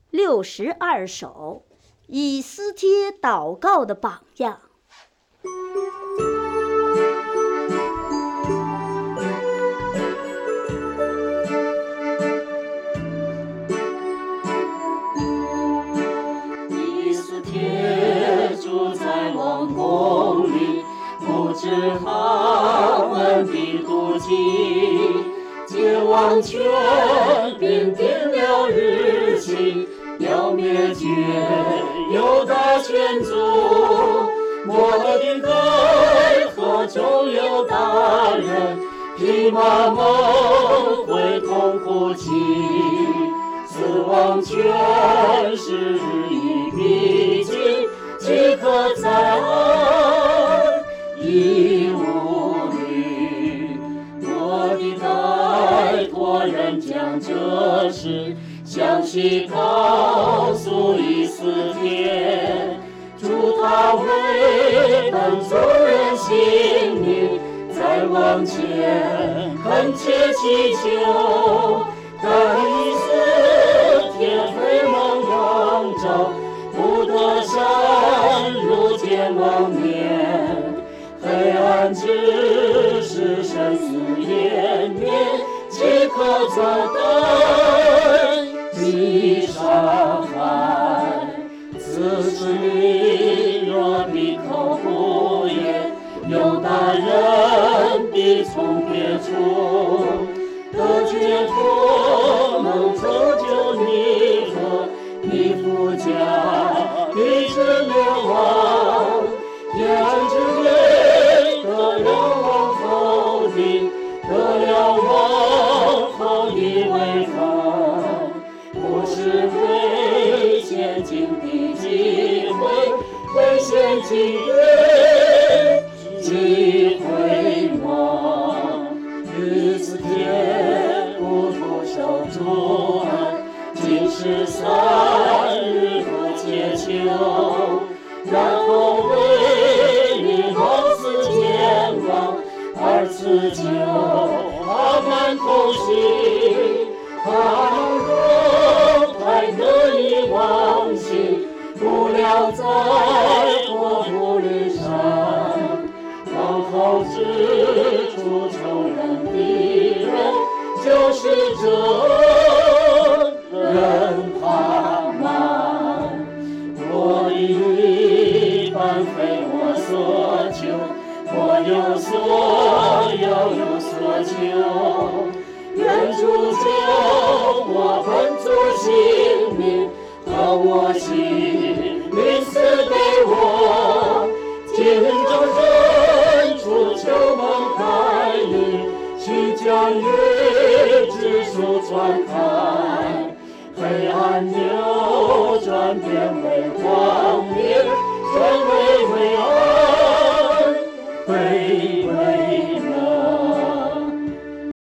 62首以斯帖祷告的榜样。 以斯帖住在王宫里，不知他们的妒忌，借王权并定了日期，要灭绝犹大全族。摩利盖和众犹大人披麻蒙会同哭泣，死亡权势日益逼近，岂可再安已无虑。摩利盖托人将这事详细告诉以斯帖，祝他为本族人性命，在王前恳切祈求。但以斯帖非蒙光照，不得深入见王面，黑暗之时生死延绵，岂可坐等地上海？此时你若闭口不言，犹大人必从别处，得解脱能拯救你和你父家，一直流亡，眼之内得了王后的，得了王后的威风，不是为现今的机会，为现今的机会吗？以斯帖不徒手主案，今世3日不切求，然后为你王死前往，2次救他们同行。他若还得以忘形，不料在国土里上，王后之处仇人敌人，就是这人哈曼。我的一般非我所求，我有所求。愿主救我本族性命，和我心灵赐给我，今朝深处秋梦开里，须将约之书传开，黑暗扭转变为光明。